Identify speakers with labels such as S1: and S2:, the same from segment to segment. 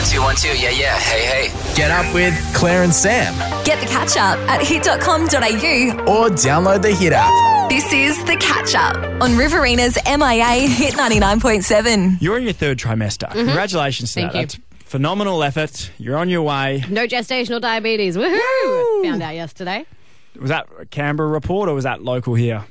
S1: 1212, yeah. Hey.
S2: Get up with Claire and Sam
S3: Get the catch up at hit.com.au.
S2: or download the Hit app.
S3: This is the catch up on Riverina's MIA Hit 99.7.
S4: You're in your third trimester. Congratulations to
S5: Thank
S4: that.
S5: you.
S4: That's phenomenal effort. You're on your way.
S5: No gestational diabetes. Woohoo! Found out yesterday.
S4: Was that a Canberra report or was that local here?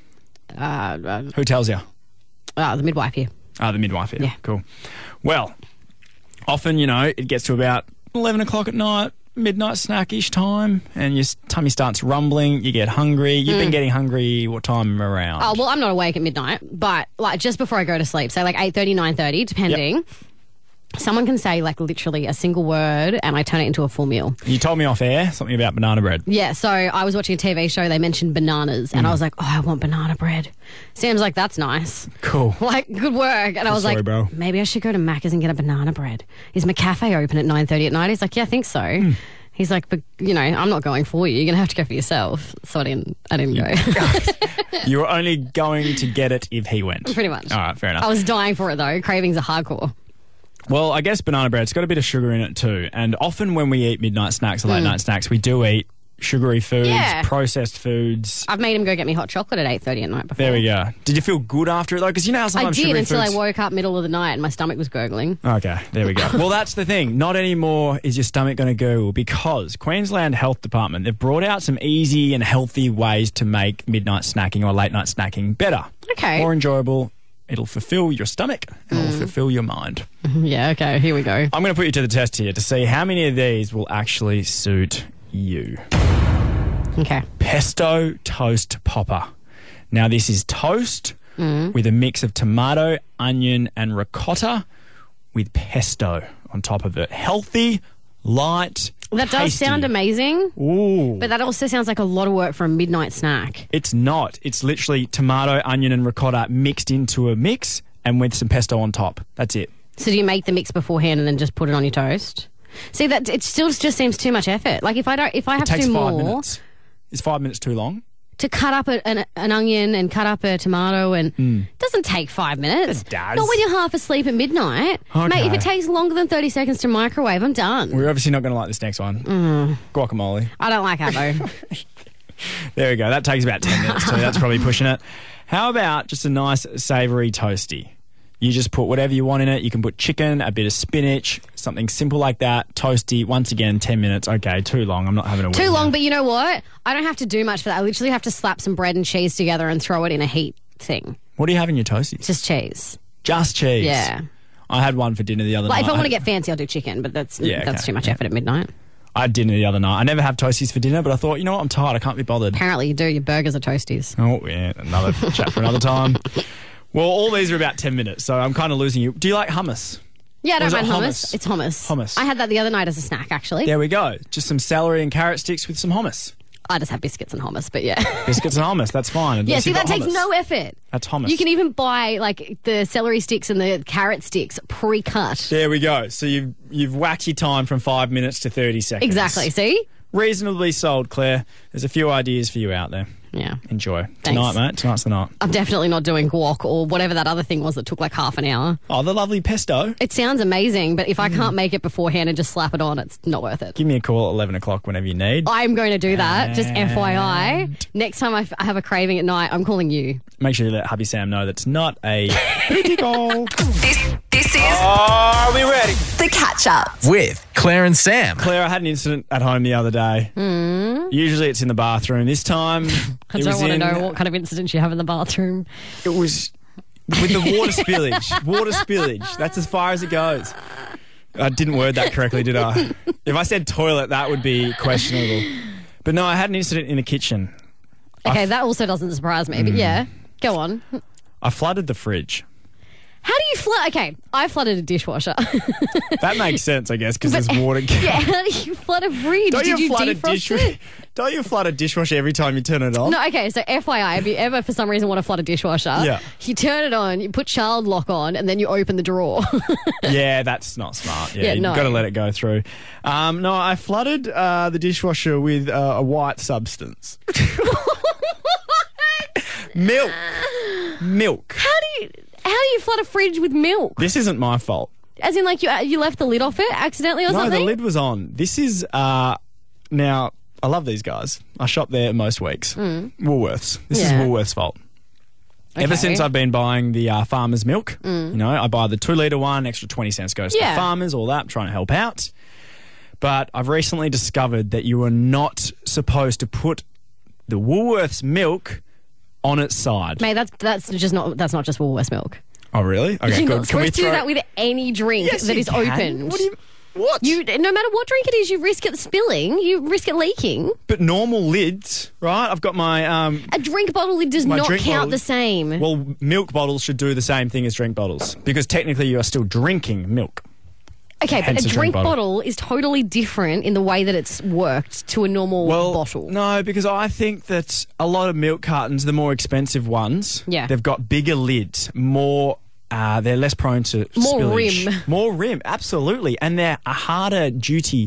S4: Who tells you?
S5: The midwife here.
S4: The midwife here.
S5: Yeah.
S4: Cool. Well, often, it gets to about 11 o'clock at night, midnight snack-ish time, and your tummy starts rumbling, you get hungry. You've been getting hungry what time around?
S5: Oh, well, I'm not awake at midnight, but just before I go to sleep, say 8:30, 9:30, depending.
S4: Yep.
S5: Someone can say literally a single word and I turn it into a full meal.
S4: You told me off air something about banana bread.
S5: Yeah, so I was watching a TV show, they mentioned bananas, and I was like, oh, I want banana bread. Sam's like, that's nice.
S4: Cool.
S5: Good work. And I was
S4: Sorry,
S5: like,
S4: bro.
S5: maybe I should go to Macca's and get a banana bread. Is McCafe open at 9:30 at night? He's like, yeah, I think so. He's like, but, I'm not going for you. You're going to have to go for yourself. So I didn't go.
S4: You were only going to get it if he went.
S5: Pretty much.
S4: All right, fair enough.
S5: I was dying for it, though. Cravings are hardcore.
S4: Well, I guess banana bread's got a bit of sugar in it too. And often when we eat midnight snacks or late night snacks, we do eat sugary foods,
S5: Yeah.
S4: processed foods.
S5: I've made him go get me hot chocolate at 8:30 at night before.
S4: There we go. Did you feel good after it though? Because how
S5: I
S4: sometimes
S5: did
S4: sugary
S5: until
S4: foods...
S5: I woke up middle of the night and my stomach was gurgling.
S4: Okay, there we go. Well, that's the thing. Not anymore is your stomach going to gurgle because Queensland Health Department, they've brought out some easy and healthy ways to make midnight snacking or late night snacking better.
S5: Okay.
S4: More enjoyable. It'll fulfill your stomach and it'll fulfill your mind.
S5: Yeah, okay, here we go.
S4: I'm going to put you to the test here to see how many of these will actually suit you.
S5: Okay.
S4: Pesto toast popper. Now, this is toast with a mix of tomato, onion, and ricotta with pesto on top of it. Healthy, light,
S5: That does
S4: tasty.
S5: sound amazing,
S4: Ooh.
S5: but that also sounds like a lot of work for a midnight snack.
S4: It's not. It's literally tomato, onion, and ricotta mixed into a mix and with some pesto on top. That's it.
S5: So do you make the mix beforehand and then just put it on your toast? See, that it still just seems too much effort. Like if I have
S4: It
S5: to
S4: takes
S5: do
S4: 5
S5: more
S4: minutes. Is 5 minutes too long?
S5: to cut up an onion and cut up a tomato, and it doesn't take 5 minutes.
S4: It does.
S5: Not when you're half asleep at midnight.
S4: Okay.
S5: Mate, if it takes longer than 30 seconds to microwave, I'm done.
S4: We're obviously not going to like this next one. Guacamole.
S5: I don't like avo.
S4: There we go. That takes about 10 minutes too. That's probably pushing it. How about just a nice savoury toasty? You just put whatever you want in it. You can put chicken, a bit of spinach, something simple like that. Toasty. Once again, 10 minutes. Okay, too long. I'm not having a
S5: Too
S4: win
S5: long,
S4: now.
S5: but you know what? I don't have to do much for that. I literally have to slap some bread and cheese together and throw it in a heat thing.
S4: What do you have in your toasties?
S5: Just cheese.
S4: Just cheese.
S5: Yeah.
S4: I had one for dinner the other
S5: Like
S4: night.
S5: if I want to get fancy, I'll do chicken, but that's
S4: Yeah, okay.
S5: too much
S4: Yeah.
S5: effort at midnight.
S4: I had dinner the other night. I never have toasties for dinner, but I thought, you know what? I'm tired. I can't be bothered.
S5: Apparently you do. Your burgers are toasties.
S4: Oh, yeah. Another chat for another time. Well, all these are about 10 minutes, so I'm kind of losing you. Do you like hummus?
S5: Yeah, I
S4: Or
S5: don't
S4: is it
S5: mind hummus.
S4: hummus?
S5: It's hummus.
S4: Hummus.
S5: I had that the other night as a snack, actually.
S4: There we go. Just some celery and carrot sticks with some hummus.
S5: I just have biscuits and hummus, but yeah.
S4: Biscuits and hummus. That's fine. At
S5: Yeah,
S4: least
S5: see,
S4: you've
S5: that
S4: got
S5: takes
S4: hummus.
S5: no effort.
S4: That's hummus.
S5: You can even buy, like, the celery sticks and the carrot sticks pre-cut.
S4: There we go. So you've whacked your time from 5 minutes to 30 seconds.
S5: Exactly, see?
S4: Reasonably sold, Claire. There's a few ideas for you out there.
S5: Yeah.
S4: Enjoy.
S5: Thanks.
S4: Tonight, mate. Tonight's the night.
S5: I'm definitely not doing guac or whatever that other thing was that took like half an hour.
S4: Oh, the lovely pesto.
S5: It sounds amazing, but if I can't make it beforehand and just slap it on, it's not worth it.
S4: Give me a call at 11 o'clock whenever you need.
S5: I'm going to do that, just
S4: And-
S5: FYI. Next time I have a craving at night, I'm calling you.
S4: Make sure you let hubby Sam know that's not a booty call.
S3: This is
S1: Are we ready?
S3: the catch up.
S2: With Claire and Sam.
S4: Claire, I had an incident at home the other day. Usually it's in the bathroom. This time
S5: I don't want to know what kind of incidents you have in the bathroom.
S4: It was with the water spillage. Water spillage. That's as far as it goes. I didn't word that correctly, did I? If I said toilet, that would be questionable. But no, I had an incident in the kitchen.
S5: Okay, that also doesn't surprise me, but yeah, go on.
S4: I flooded the fridge.
S5: How do you flood? Okay, I flooded a dishwasher.
S4: That makes sense, I guess, because there's water.
S5: Yeah, how do you flood a fridge?
S4: Don't
S5: Did you
S4: flood a
S5: defrost it?
S4: Don't you flood a dishwasher every time you turn it on?
S5: No, okay, so FYI, if you ever for some reason want to flood a dishwasher,
S4: Yeah.
S5: you turn it on, you put child lock on, and then you open the drawer.
S4: Yeah, that's not smart. Yeah,
S5: Yeah,
S4: you've
S5: no.
S4: got to let it go through. No, I flooded the dishwasher with a white substance. Milk.
S5: How do you flood a fridge with milk?
S4: This isn't my fault.
S5: As in, like, you left the lid off it accidentally or
S4: No,
S5: something?
S4: the lid was on. This is now. I love these guys. I shop there most weeks. Woolworths. This is
S5: Yeah.
S4: Woolworths' fault. Ever
S5: Okay.
S4: since I've been buying the farmer's milk, you know, I buy the 2 litre one, extra 20 cents goes to the
S5: Yeah.
S4: farmers, all that, trying to help out. But I've recently discovered that you are not supposed to put the Woolworths milk on its side.
S5: Mate, that's not just Woolworths milk.
S4: Oh, really? Okay,
S5: You're
S4: good.
S5: not supposed to do that with any drink
S4: Yes,
S5: that
S4: you
S5: is
S4: can.
S5: opened.
S4: What do you... What?
S5: No matter what drink it is, you risk it spilling. You risk it leaking.
S4: But normal lids, right? I've got my...
S5: A drink bottle lid does
S4: My
S5: not
S4: drink
S5: count
S4: bottle-
S5: the same.
S4: Well, milk bottles should do the same thing as drink bottles because technically you are still drinking milk.
S5: Okay, but
S4: hence
S5: a
S4: a drink
S5: drink
S4: bottle.
S5: bottle is totally different in the way that it's worked to a normal bottle.
S4: No, because I think that a lot of milk cartons, the more expensive ones,
S5: Yeah.
S4: they've got bigger lids, more... they're less prone to
S5: More
S4: spillage.
S5: rim.
S4: More rim, absolutely. And they're a harder duty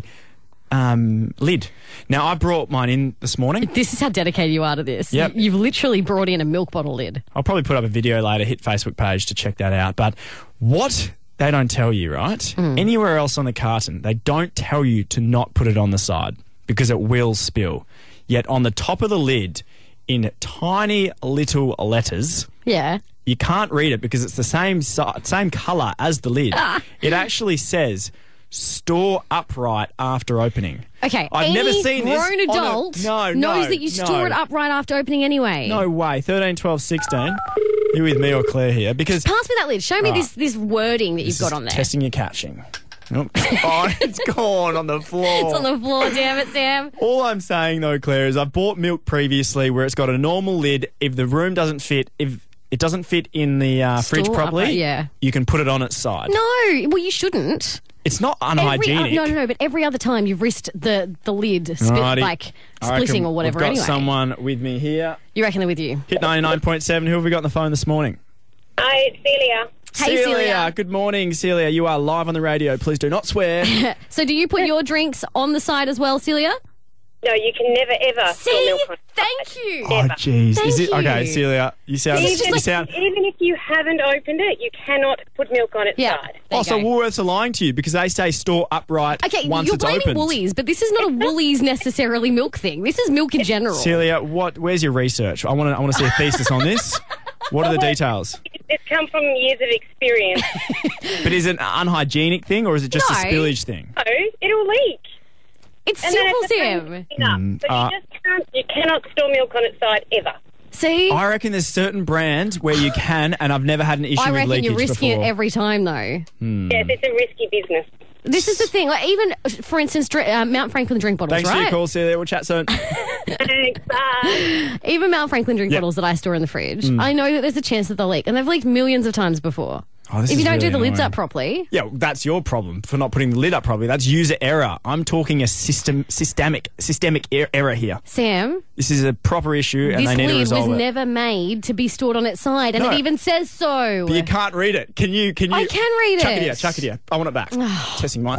S4: lid. Now, I brought mine in this morning.
S5: This is how dedicated you are to this.
S4: Yep.
S5: You've literally brought in a milk bottle lid.
S4: I'll probably put up a video later, hit Facebook page to check that out. But what they don't tell you, right? Anywhere else on the carton, they don't tell you to not put it on the side because it will spill. Yet on the top of the lid, in tiny little letters,
S5: Yeah.
S4: you can't read it because it's the same colour as the lid. It actually says store upright after opening.
S5: Okay.
S4: I've
S5: any
S4: never seen this
S5: grown
S4: on a-
S5: adult knows that you store it upright after opening anyway.
S4: No way. 13, 12, 16. You with me or Claire here? Because
S5: Pass me that lid. Show me
S4: Right.
S5: this wording that you've
S4: this
S5: got
S4: is
S5: on there.
S4: testing your catching. Oh, it's gone on the floor.
S5: It's on the floor, damn it, Sam.
S4: All I'm saying though, Claire, is I've bought milk previously where it's got a normal lid. If the room doesn't fit, if it doesn't fit in the fridge
S5: Store
S4: properly,
S5: upright, yeah.
S4: you can put it on its side.
S5: No, well, you shouldn't.
S4: It's not unhygienic.
S5: No, but every other time you've risked the lid
S4: Alrighty.
S5: like
S4: I reckon
S5: splitting or whatever
S4: We've got
S5: anyway.
S4: someone with me here.
S5: You reckon they're with you?
S4: Hit 99.7. Who have we got on the phone this morning?
S6: Hi, it's Celia.
S5: Hey, Celia.
S4: Good morning, Celia. You are live on the radio. Please do not swear.
S5: So do you put your drinks on the side as well, Celia?
S6: No, you can never ever spill
S5: See?
S6: milk on.
S5: Thank you.
S4: Oh, jeez.
S5: Thank
S4: Is it
S5: you.
S4: okay, Celia? You sound.
S5: It's just
S4: You
S5: like-
S4: sound.
S6: Even if you haven't opened it, you cannot put milk on its
S5: Yeah.
S6: side.
S5: There you
S4: Also,
S5: go.
S4: Woolworths are lying to you because they say store upright
S5: Okay,
S4: once
S5: you're
S4: it's
S5: blaming
S4: opened.
S5: Woolies, but this is not a Woolies necessarily milk thing. This is milk in general.
S4: Celia, where's your research? I want to see a thesis on this. What are the details?
S6: It's come from years of experience.
S4: But is it an unhygienic thing or is it just a
S5: No.
S4: spillage thing?
S6: So it'll leak.
S5: It's
S6: And then
S5: simple,
S6: it's the
S5: Sam.
S6: same thing up. So you cannot store milk on its side ever.
S5: See?
S4: I reckon there's certain brands where you can, and I've never had an issue
S5: I
S4: with
S5: reckon
S4: leakage
S5: you're risking
S4: before.
S5: it every time, though.
S6: Yes, it's a risky business.
S5: This is the thing. Like, even, for instance, Mount Franklin drink bottles,
S4: Thanks for
S5: right?
S4: your call, Celia. We'll chat soon.
S6: Thanks, bye.
S5: Even Mount Franklin drink
S4: Yep.
S5: bottles that I store in the fridge, I know that there's a chance that they'll leak, and they've leaked millions of times before.
S4: Oh, this
S5: If
S4: is
S5: you don't do
S4: really
S5: the lids
S4: annoying.
S5: up properly,
S4: Yeah, well, that's your problem for not putting the lid up properly. That's user error. I'm talking a systemic error here.
S5: Sam,
S4: This is a proper issue, and
S5: this
S4: they need to
S5: lid was
S4: resolve it.
S5: never made to be stored on its side, and
S4: No.
S5: it even says so.
S4: But you can't read it. Can you?
S5: I can read
S4: Chuck
S5: it.
S4: it here. Chuck it here. I want it back. Testing mine.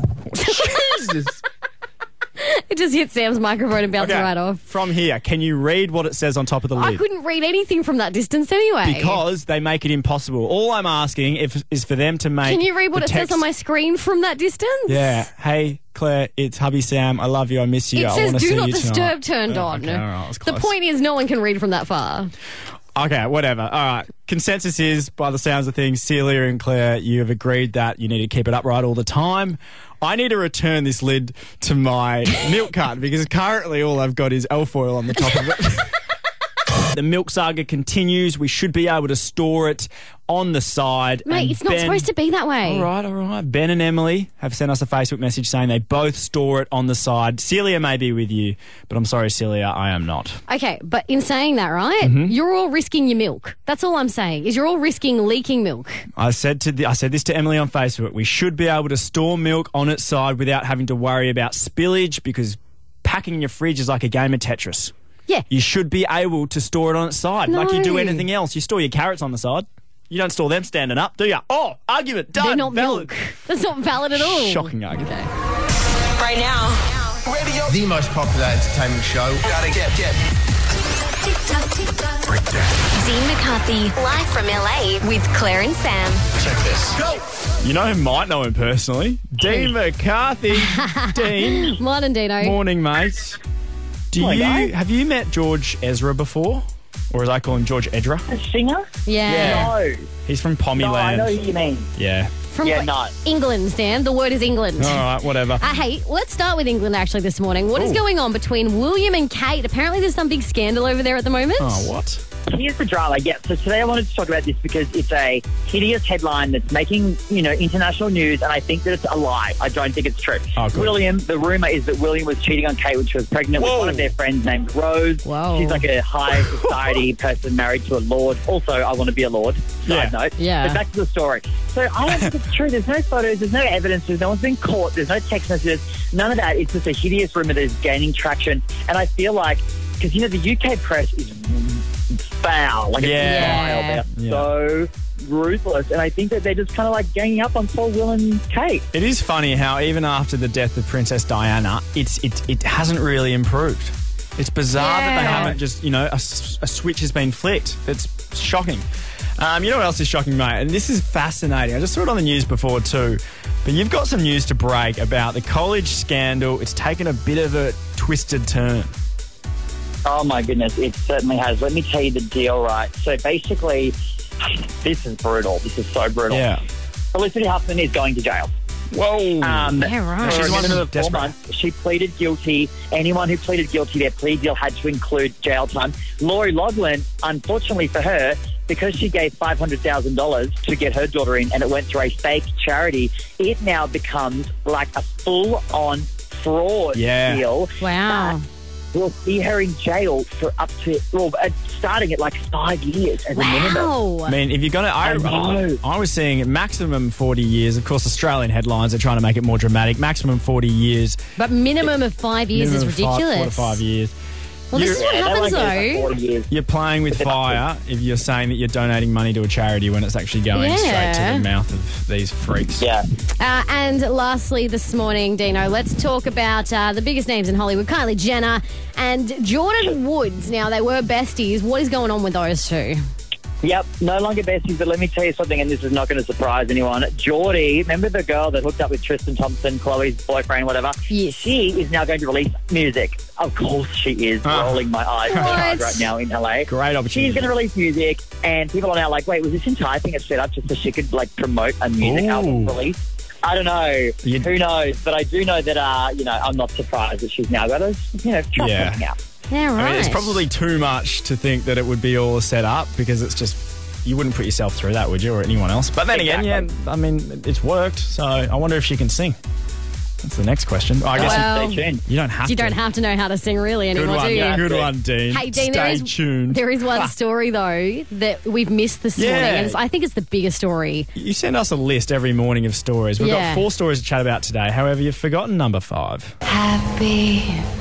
S4: Jesus.
S5: It just hit Sam's microphone and bounced
S4: Okay,
S5: right off.
S4: From here, can you read what it says on top of the
S5: I
S4: lid?
S5: couldn't read anything from that distance anyway.
S4: Because they make it impossible. All I'm asking is for them to make.
S5: Can you read what
S4: the
S5: it says
S4: text-
S5: on my screen from that distance?
S4: Yeah. Hey, Claire, it's hubby Sam. I love you. I miss you.
S5: It
S4: I
S5: says
S4: want to
S5: "Do
S4: see
S5: not
S4: you
S5: disturb"
S4: tonight.
S5: turned
S4: Oh,
S5: on.
S4: Okay, all right, I was
S5: The
S4: close.
S5: point is, no one can read from that far.
S4: Okay, whatever. All right. Consensus is, by the sounds of things, Celia and Claire, you have agreed that you need to keep it upright all the time. I need to return this lid to my milk carton because currently all I've got is alfoil on the top of it. The milk saga continues. We should be able to store it on the side.
S5: Mate,
S4: And
S5: it's not
S4: Ben-
S5: supposed to be that way.
S4: All right. Ben and Emily have sent us a Facebook message saying they both store it on the side. Celia may be with you, but I'm sorry, Celia, I am not.
S5: Okay, but in saying that, right,
S4: Mm-hmm.
S5: you're all risking your milk. That's all I'm saying, is you're all risking leaking milk.
S4: I said this to Emily on Facebook. We should be able to store milk on its side without having to worry about spillage because packing in your fridge is like a game of Tetris.
S5: Yeah.
S4: You should be able to store it on its side like you do
S5: No.
S4: anything else. You store your carrots on the side. You don't store them standing up, do you? Oh, argument done.
S5: They're not
S4: Valid.
S5: milk. That's not valid at all.
S4: Shocking argument.
S3: Right now.
S1: Radio.
S2: The most popular entertainment show.
S1: Gotta get.
S3: Dean McCarthy, live from LA with Claire and Sam.
S1: Check this.
S4: You know who might know him personally? Dean McCarthy. Dean.
S5: Morning, Dino.
S4: Morning, mate. Have you met George Ezra before? Or as I call him, George Edra?
S7: A singer?
S5: Yeah.
S7: No.
S4: He's from Pommyland.
S7: No, I know who you mean.
S4: Yeah.
S5: From
S7: no.
S5: England, Sam. The word is England.
S4: All right, whatever.
S5: Hey, let's start with England actually this morning. What is
S4: Ooh.
S5: going on between William and Kate? Apparently there's some big scandal over there at the moment.
S4: Oh, what?
S7: Here's the drama. Yeah, so today I wanted to talk about this because it's a hideous headline that's making, international news, and I think that it's a lie. I don't think it's true.
S4: Oh, good.
S7: William, the rumour is that William was cheating on Kate when she was pregnant with one of their friends named Rose.
S5: Whoa.
S7: She's like a high society person married to a lord. Also, I want to be a lord. Side note.
S5: Yeah.
S7: But back to the story. So I don't think it's true. There's no photos. There's no evidence. No one's been caught. There's no text messages. None of that. It's just a hideous rumour that is gaining traction. And I feel like, because, the UK press is foul. Like,
S4: Yeah.
S7: it's vile. They're so ruthless. And I think that they're just kind of like ganging up on poor Will and Kate.
S4: It is funny how even after the death of Princess Diana, it hasn't really improved. It's bizarre that they haven't just, a switch has been flicked. It's shocking. You know what else is shocking, mate? And this is fascinating. I just saw it on the news before too. But you've got some news to break about the college scandal. It's taken a bit of a twisted turn.
S7: Oh, my goodness. It certainly has. Let me tell you the deal, right? So basically, this is brutal. This is so brutal.
S4: Yeah.
S7: Felicity Huffman is going to jail.
S4: Whoa.
S5: Yeah, right.
S4: She's one of the
S7: 4
S4: desperate.
S7: months. She pleaded guilty. Anyone who pleaded guilty, their plea deal had to include jail time. Lori Loughlin, unfortunately for her, because she gave $500,000 to get her daughter in and it went through a fake charity, it now becomes like a full-on fraud deal.
S5: Wow.
S7: We'll see her in jail for up to, starting at like 5 years as a minimum.
S5: Wow.
S4: I mean, if you're going to... I was seeing maximum 40 years. Of course, Australian headlines are trying to make it more dramatic. Maximum 40 years.
S5: But minimum of 5 years is
S4: minimum of
S5: ridiculous.
S4: 4 to 5 years.
S5: Well, this is what happens, though.
S7: 40 years.
S4: You're playing with fire if you're saying that you're donating money to a charity when it's actually going straight to the mouth of these freaks.
S7: Yeah.
S5: And lastly, this morning, Dino, let's talk about the biggest names in Hollywood, Kylie Jenner and Jordan Woods. Now, they were besties. What is going on with those two?
S7: Yep, no longer besties, but let me tell you something, and this is not going to surprise anyone. Geordie, remember the girl that hooked up with Tristan Thompson, Chloe's boyfriend, whatever?
S5: Yes.
S7: She is now going to release music. Of course she is, rolling my eyes really hard right now in LA.
S4: Great opportunity.
S7: She's going to release music, and people are now like, wait, was this entire thing a setup just so she could, promote a music album release? I don't know. Who knows? But I do know that, I'm not surprised that she's now got a, trust coming out.
S5: Yeah, right.
S4: I mean, it's probably too much to think that it would be all set up because it's just, you wouldn't put yourself through that, would you, or anyone else? But then again, it's worked, so I wonder if she can sing. That's the next question. I guess
S7: Stay tuned.
S4: you don't have to.
S5: You don't have to know how to sing really anymore, do you?
S4: Good one, Dean.
S5: Hey, Dean,
S4: Stay tuned.
S5: there is one story, though, that we've missed this morning, and I think it's the biggest story.
S4: You send us a list every morning of stories. We've got
S5: Yeah.
S4: 4 stories to chat about today. However, you've forgotten number 5.
S8: Happy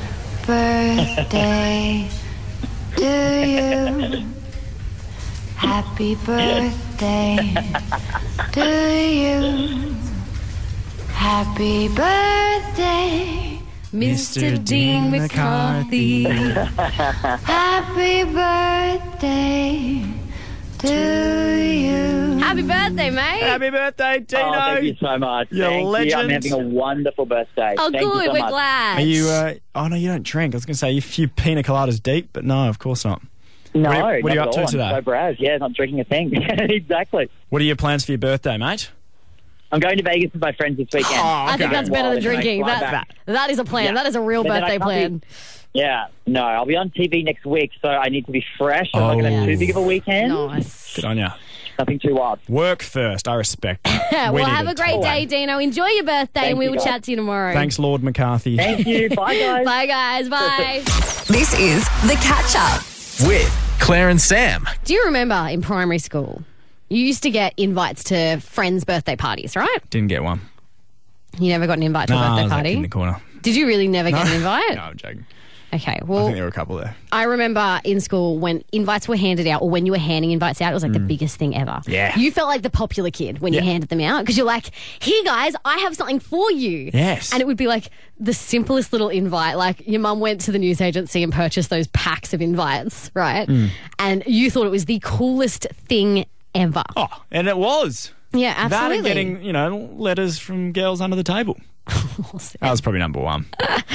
S8: birthday to you. Happy birthday to you. Happy birthday,
S5: Mr. Dean McCarthy.
S8: happy birthday to you.
S5: Happy birthday, mate.
S4: Happy birthday, Dino.
S7: Oh, thank you so much.
S4: You're
S7: Thank
S4: legend.
S7: you. I'm having a wonderful birthday.
S5: Oh,
S7: Thank you
S5: good.
S7: so
S5: We're
S7: much.
S5: glad.
S4: Are you, oh no, you don't drink. I was going to say a few pina coladas deep, but no, of course not.
S7: No,
S4: What are you
S7: not
S4: up
S7: at
S4: to
S7: all.
S4: today?
S7: I'm so brave. Yeah, not drinking a thing. Exactly.
S4: What are your plans for your birthday, mate?
S7: I'm going to Vegas with my friends this weekend.
S5: I think that's better than
S7: Well,
S5: drinking.
S7: fly back.
S5: That is a plan.
S7: Yeah.
S5: That is a real
S7: And then
S5: birthday
S7: I can't
S5: plan.
S7: Yeah, no, I'll be on TV next week, so I need to be fresh. I'm not going to have too big of a weekend.
S5: Nice.
S4: Good on ya.
S7: Nothing too wild.
S4: Work first. I respect.
S5: Yeah,
S4: We
S5: well,
S4: need
S5: have
S4: to
S5: a great
S4: talk.
S5: day, Dino. Enjoy your birthday,
S7: Thank
S5: and we
S7: you,
S5: will
S7: guys.
S5: chat to you tomorrow.
S4: Thanks, Lord McCarthy.
S7: Thank you. Bye, guys.
S5: Bye, guys. Bye.
S3: This is The Catch Up.
S2: With Claire and Sam.
S5: Do you remember in primary school, you used to get invites to friends' birthday parties, right?
S4: Didn't get one.
S5: You never got an invite to a
S4: I
S5: birthday
S4: was like
S5: party?
S4: in the corner.
S5: Did you really never get an invite?
S4: No, I'm joking.
S5: Okay,
S4: I
S5: well,
S4: think there were a couple there.
S5: I remember in school when invites were handed out or when you were handing invites out, it was like the biggest thing ever.
S4: Yeah.
S5: You felt like the popular kid when you handed them out because you're like, here, guys, I have something for you.
S4: Yes.
S5: And it would be like the simplest little invite. Like your mum went to the news agency and purchased those packs of invites, right? And you thought it was the coolest thing ever.
S4: Oh, and it was.
S5: Yeah, absolutely.
S4: That and getting, letters from girls under the table. That was probably number one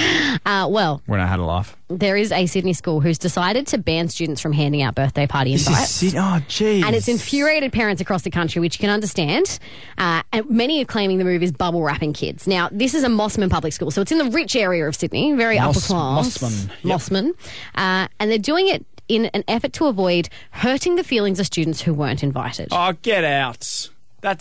S5: Well,
S4: when I had a laugh.
S5: there is a Sydney school who's decided to ban students from handing out birthday party invites.
S4: Oh, geez.
S5: And it's infuriated parents across the country, which you can understand. And many are claiming the move is bubble wrapping kids. Now, this is a Mossman public school, so it's in the rich area of Sydney, very upper class.
S4: Mossman. Yep.
S5: Mossman. And they're doing it in an effort to avoid hurting the feelings of students who weren't invited.
S4: Oh, get out.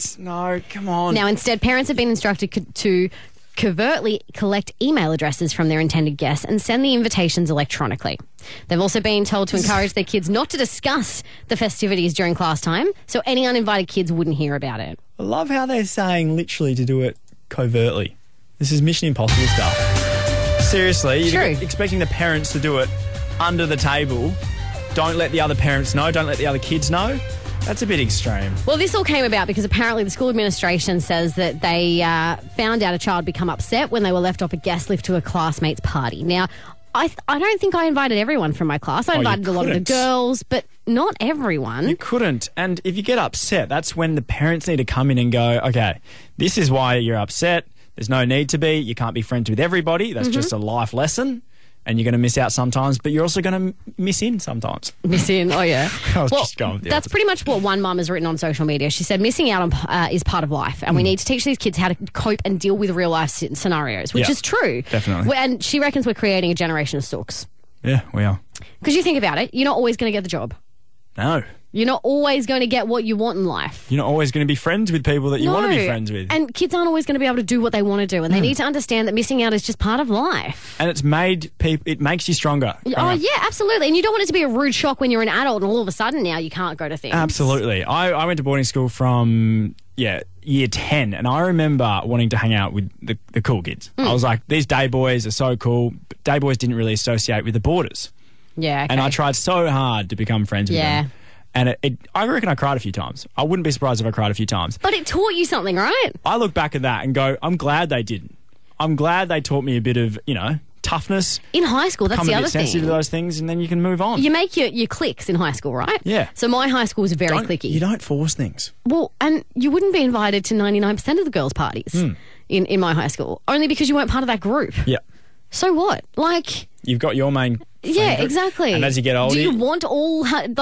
S4: No, come on.
S5: Now, instead, parents have been instructed to covertly collect email addresses from their intended guests and send the invitations electronically. They've also been told to encourage their kids not to discuss the festivities during class time, so any uninvited kids wouldn't hear about it.
S4: I love how they're saying literally to do it covertly. This is Mission Impossible stuff. Seriously, you're
S5: True.
S4: expecting the parents to do it under the table. Don't let the other parents know. Don't let the other kids know. That's a bit extreme.
S5: Well, this all came about because apparently the school administration says that they found out a child become upset when they were left off a guest list to a classmate's party. Now, I don't think I invited everyone from my class. I invited a lot of the
S4: couldn't.
S5: girls, but not everyone.
S4: You couldn't. And if you get upset, that's when the parents need to come in and go, okay, this is why you're upset. There's no need to be. You can't be friends with everybody. That's just a life lesson. And you're going to miss out sometimes, but you're also going to miss in sometimes.
S5: Miss in, oh yeah.
S4: I was just going with the
S5: that's
S4: opposite.
S5: pretty much what one mum has written on social media. She said missing out on is part of life, and we need to teach these kids how to cope and deal with real life scenarios, which
S4: Yeah,
S5: is true.
S4: definitely.
S5: And she reckons we're creating a generation of sooks.
S4: Yeah, we are.
S5: Because you think about it, you're not always going to get the job.
S4: No.
S5: You're not always going to get what you want in life.
S4: You're not always going to be friends with people that you want to be friends with.
S5: And kids aren't always going to be able to do what they want to do, and they need to understand that missing out is just part of life.
S4: And it's made people. It makes you stronger.
S5: Oh, yeah, absolutely. And you don't want it to be a rude shock when you're an adult and all of a sudden now you can't go to things.
S4: Absolutely. I went to boarding school from year 10, and I remember wanting to hang out with the cool kids. I was like, these day boys are so cool. But day boys didn't really associate with the boarders.
S5: Yeah, okay.
S4: And I tried so hard to become friends with them. And I reckon I cried a few times. I wouldn't be surprised if I cried a few times.
S5: But it taught you something, right?
S4: I look back at that and go, I'm glad they didn't. I'm glad they taught me a bit of, toughness.
S5: In high school, that's
S4: Become
S5: the
S4: a
S5: other
S4: bit sensitive
S5: thing.
S4: to those things, and then you can move on.
S5: You make your cliques in high school, right?
S4: Yeah.
S5: So my high school was very cliquey.
S4: You don't force things.
S5: Well, and you wouldn't be invited to 99% of the girls' parties in my high school, only because you weren't part of that group.
S4: Yeah.
S5: So what? Like...
S4: You've got your main friend
S5: Yeah,
S4: group,
S5: exactly.
S4: And as you get older...
S5: Do you want all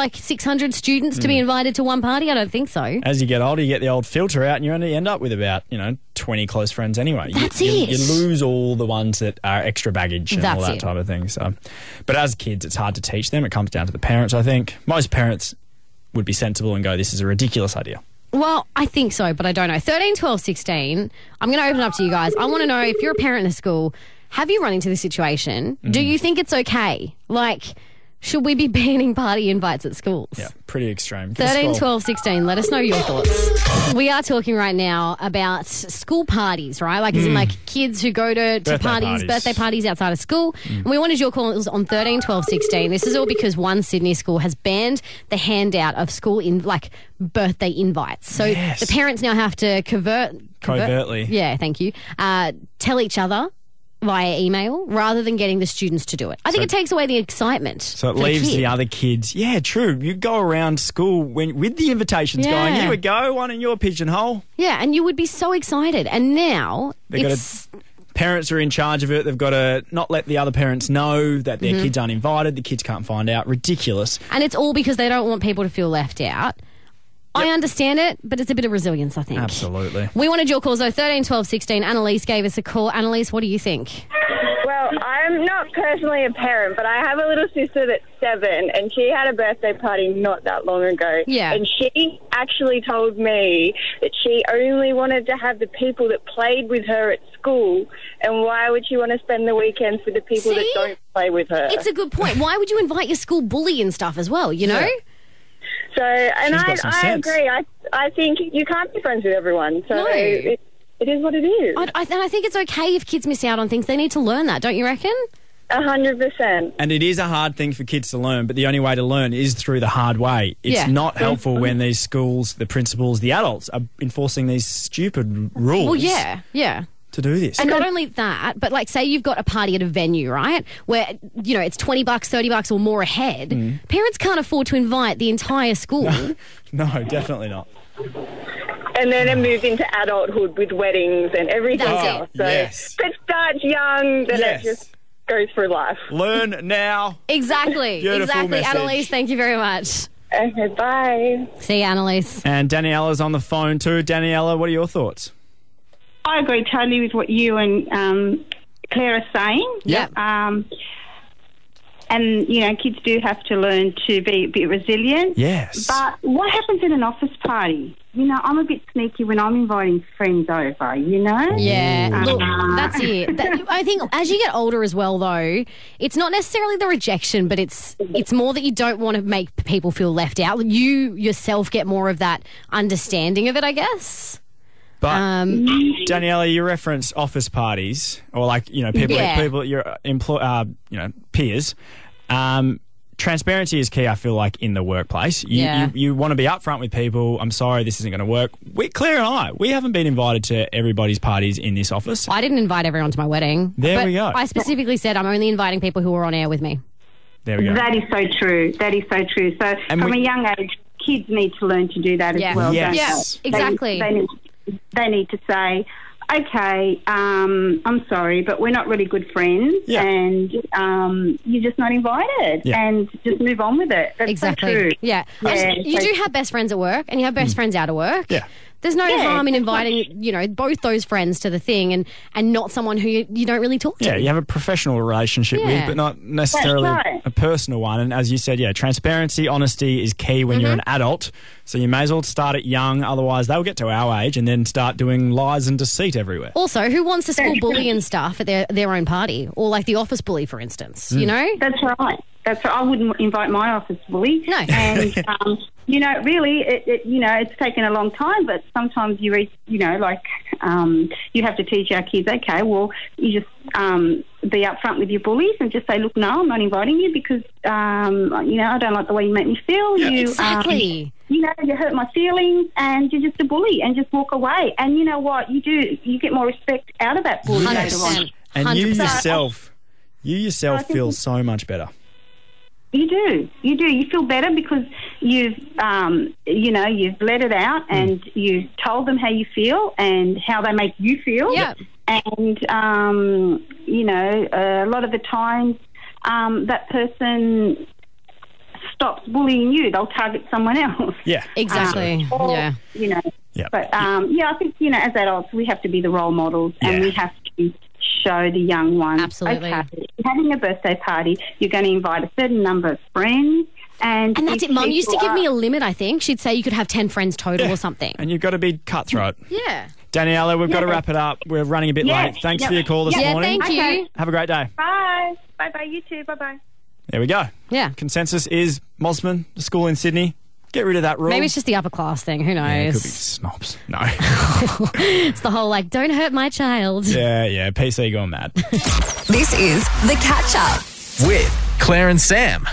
S5: 600 students to be invited to one party? I don't think so.
S4: As you get older, you get the old filter out and you only end up with about, 20 close friends anyway.
S5: That's
S4: you,
S5: it.
S4: You lose all the ones that are extra baggage and
S5: That's
S4: all that
S5: it.
S4: type of thing. So, but as kids, it's hard to teach them. It comes down to the parents, I think. Most parents would be sensible and go, this is a ridiculous idea.
S5: Well, I think so, but I don't know. 13, 12, 16, I'm going to open up to you guys. I want to know, if you're a parent in a school, have you run into this situation? Do you think it's okay? Like, should we be banning party invites at schools?
S4: Yeah, pretty extreme.
S5: 13,
S4: Scroll.
S5: 12, 16, let us know your thoughts. We are talking right now about school parties, right? Like, as in, like, kids who go to parties, birthday parties outside of school. And we wanted your calls on 13, 12, 16. This is all because one Sydney school has banned the handout of school birthday invites. So
S4: Yes.
S5: the parents now have to
S4: Covertly.
S5: Yeah, thank you. Tell each other via email rather than getting the students to do it. I think it takes away the excitement.
S4: So it
S5: for
S4: leaves
S5: kid.
S4: the other kids. Yeah, true. You go around school with the invitations going,
S5: Yeah.
S4: here we go, one in your pigeonhole.
S5: Yeah, and you would be so excited. And now
S4: Parents are in charge of it. They've got to not let the other parents know that their kids aren't invited. The kids can't find out. Ridiculous.
S5: and it's all because they don't want people to feel left out. I understand it, but it's a bit of resilience, I think.
S4: Absolutely.
S5: We wanted your calls, though. 13, 12, 16. Annalise gave us a call. Annalise, what do you think?
S6: Well, I'm not personally a parent, but I have a little sister that's 7, and she had a birthday party not that long ago.
S5: Yeah.
S6: And she actually told me that she only wanted to have the people that played with her at school, and why would she want to spend the weekends with the people that
S5: See?
S6: don't play with her?
S5: It's a good point. Why would you invite your school bully and stuff as well, you know?
S4: Yeah.
S6: So, and
S4: She's got some
S6: I
S4: sense.
S6: agree. I think you can't be friends with everyone. So
S5: No.
S6: it is what it is.
S5: And I think it's okay if kids miss out on things. They need to learn that, don't you reckon?
S6: 100%.
S4: And it is a hard thing for kids to learn, but the only way to learn is through the hard way. It's
S5: Yeah.
S4: not helpful when these schools, the principals, the adults are enforcing these stupid rules
S5: Well, yeah.
S4: to do this.
S5: And not only that, but like say you've got a party at a venue, right? Where, it's $20, $30 or more a head. Parents can't afford to invite the entire school.
S4: No, definitely not.
S6: And then it moves into adulthood with weddings and everything
S5: That's it.
S6: else. So
S4: Yes.
S6: if it starts young, then
S4: Yes.
S6: it just goes through life.
S4: Learn now.
S5: Exactly.
S4: Beautiful
S5: exactly.
S4: message.
S5: Annalise, thank you very much.
S6: Okay, bye.
S5: See you, Annalise.
S4: And Daniella's on the phone too. Daniella, what are your thoughts?
S9: I agree totally with what you and Claire are saying.
S5: Yep.
S9: And, kids do have to learn to be a bit resilient.
S4: Yes.
S9: But what happens in an office party? I'm a bit sneaky when I'm inviting friends over,
S5: Yeah, look, that's it. I think as you get older as well, though, it's not necessarily the rejection, but it's more that you don't want to make people feel left out. You yourself get more of that understanding of it, I guess.
S4: But Daniella, you referenced office parties or people your peers. Transparency is key, I feel like, in the workplace. You want to be upfront with people. I'm sorry, this isn't going to work. Claire and we haven't been invited to everybody's parties in this office.
S5: I didn't invite everyone to my wedding.
S4: There we go.
S5: I specifically said I'm only inviting people who are on air with me.
S4: There we go.
S9: That is so true. So from a young age, kids need to learn to do that as well.
S4: Yes.
S9: Don't they?
S5: Exactly.
S9: They need to say, okay, I'm sorry, but we're not really good friends, and you're just not invited, and just move on with it. That's
S5: Exactly.
S9: so true.
S5: Yeah. You do have best friends at work, and you have best friends out of work.
S4: Yeah.
S5: There's no harm in inviting, both those friends to the thing and not someone who you don't really talk to.
S4: Yeah, you have a professional relationship with, but not necessarily a personal one. And as you said, transparency, honesty is key when you're an adult. So you may as well start it young. Otherwise, they'll get to our age and then start doing lies and deceit everywhere.
S5: Also, who wants to school bully and stuff at their own party? Or like the office bully, for instance, you know?
S9: That's right. I wouldn't invite my office bully.
S5: No.
S9: And, really, it's taken a long time, but sometimes you reach, you have to teach our kids, okay, well, you just be upfront with your bullies and just say, look, no, I'm not inviting you because, I don't like the way you make me feel.
S4: Yeah.
S5: Exactly.
S9: You hurt my feelings and you're just a bully and just walk away. And you know what? You get more respect out of that bully later on.
S5: 100%.
S4: And you
S5: 100%.
S4: yourself feel so much better.
S9: You do. You feel better because you've let it out and you've told them how you feel and how they make you feel.
S5: Yeah.
S9: And, a lot of the times that person stops bullying you. They'll target someone else.
S4: Yeah.
S5: Exactly.
S9: But, I think, as adults, we have to be the role models and we have to show the young ones.
S5: Absolutely.
S9: Okay, you're having a birthday party, you're going to invite a certain number of friends. And
S5: that's it. Mum used to give me a limit, I think. She'd say you could have 10 friends total or something.
S4: And you've got to be cutthroat.
S5: Yeah.
S4: Daniella, we've got to wrap it up. We're running a bit late. Thanks for your call this morning.
S5: Thank you.
S4: Have a great day.
S9: Bye. Bye-bye. You too. Bye-bye.
S4: There we go.
S5: Yeah.
S4: Consensus is Mosman, the school in Sydney. Get rid of that rule.
S5: Maybe it's just the upper class thing. Who knows?
S4: Yeah, it could be snobs. No.
S5: It's the whole, don't hurt my child.
S4: Yeah. PC going mad.
S3: This is The Catch Up.
S2: With Claire and Sam.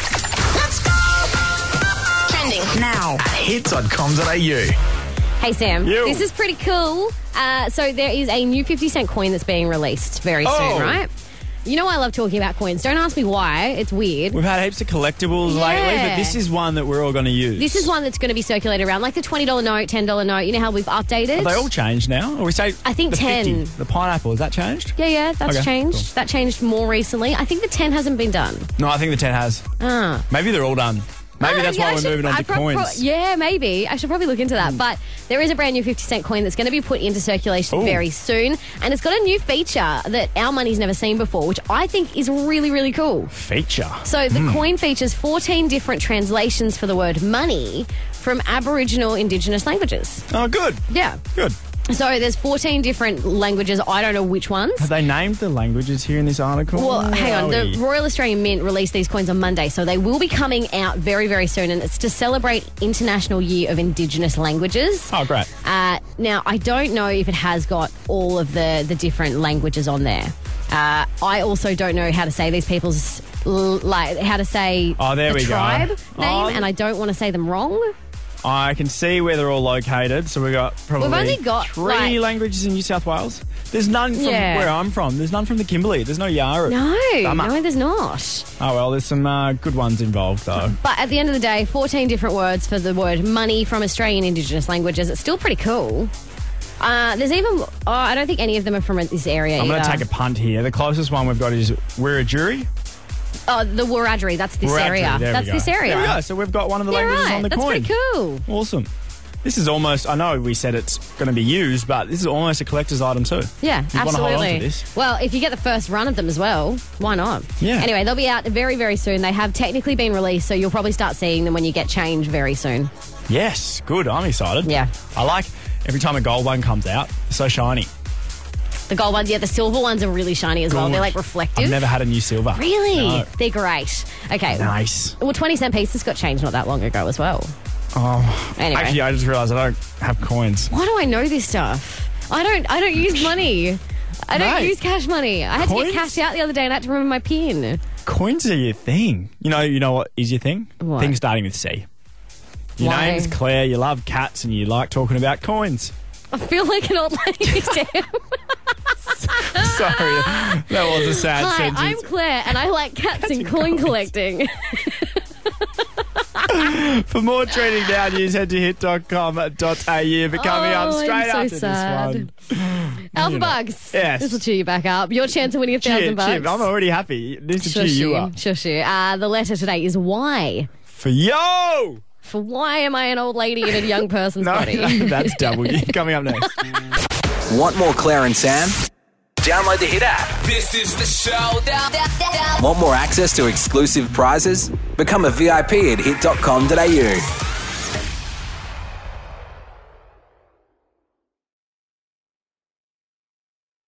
S3: Trending now.
S2: Hits.com.au.
S5: Hey, Sam.
S4: You.
S5: This is pretty cool. So there is a new 50 cent coin that's being released very soon, right? You know I love talking about coins. Don't ask me why. It's weird.
S4: We've had heaps of collectibles lately, but this is one that we're all going to use.
S5: This is one that's going to be circulated around, like the $20 note, $10 note. You know how we've updated?
S4: Have they all changed now? Or we say
S5: I think
S4: the
S5: 10.
S4: 50, the pineapple, has that changed?
S5: Yeah, that's
S4: Okay,
S5: changed.
S4: cool.
S5: That changed more recently. I think the 10 hasn't been done.
S4: No, I think the 10 has. Maybe they're all done. Maybe that's why we're moving on to coins.
S5: Yeah, maybe. I should probably look into that. But there is a brand new 50 cent coin that's going to be put into circulation very soon. And it's got a new feature that our money's never seen before, which I think is really, really cool.
S4: Feature?
S5: So the coin features 14 different translations for the word money from Aboriginal Indigenous languages.
S4: Oh, good.
S5: Yeah.
S4: Good.
S5: So there's 14 different languages. I don't know which ones.
S4: Have they named the languages here in this article?
S5: Well, hang on.
S4: Wowie.
S5: The Royal Australian Mint released these coins on Monday, so they will be coming out very, very soon, and it's to celebrate International Year of Indigenous Languages.
S4: Oh, great.
S5: Now, I don't know if it has got all of the different languages on there. I also don't know how to say these people's, how to say the tribe name, and I don't want to say them wrong.
S4: I can see where they're all located. So we've got probably three languages in New South Wales. There's none from where I'm from. There's none from the Kimberley. There's no Yarra.
S5: No, there's not.
S4: Oh, well, there's some good ones involved, though.
S5: But at the end of the day, 14 different words for the word money from Australian Indigenous languages. It's still pretty cool. There's even... I don't think any of them are from this area
S4: I'm going to take a punt here. The closest one we've got is Wiradjuri.
S5: Oh, the Wiradjuri. That's this area. That's this area.
S4: There we go. So we've got one of the languages on the coin.
S5: That's pretty cool.
S4: Awesome. This is almost... I know we said it's going to be used, but this is almost a collector's item too.
S5: Yeah,
S4: you
S5: absolutely.
S4: Want to hold on to this.
S5: Well, if you get the first run of them as well, why not?
S4: Yeah.
S5: Anyway, they'll be out very, very soon. They have technically been released, so you'll probably start seeing them when you get change very soon.
S4: Yes, good. I'm excited.
S5: Yeah.
S4: I like every time a gold one comes out, it's so shiny.
S5: The gold ones, the silver ones are really shiny as well. They're like reflective.
S4: I've never had a new silver.
S5: Really?
S4: No.
S5: They're great. Okay.
S4: Nice.
S5: Well, 20-cent pieces got changed not that long ago as well.
S4: Oh.
S5: Anyway.
S4: Actually, I just realised I don't have coins.
S5: Why do I know this stuff? I don't use money. I don't use cash money. I had to get cashed out the other day and I had to remember my PIN.
S4: Coins are your thing. You know what is your thing?
S5: What?
S4: Things starting with C. Your
S5: Why?
S4: name's Claire, you love cats and you like talking about coins.
S5: I feel like an old lady, Sam.
S4: Sorry, that was a sad sentence.
S5: Hi, I'm Claire and I like cats and coin collecting.
S4: For more trending now news, head to hit.com.au. But coming up straight after this one.
S5: Alpha Bugs.
S4: Yes.
S5: This will cheer you back up. Your chance of winning $1,000 bucks.
S4: I'm already happy. This will cheer you up.
S5: Shush you. The letter today is Y.
S4: For yo!
S5: For why am I an old lady in a young person's body?
S4: No, that's W. Coming up next.
S2: Want more Claire and Sam? Download the Hit app.
S1: This is the show.
S2: Want more access to exclusive prizes? Become a VIP at hit.com.au.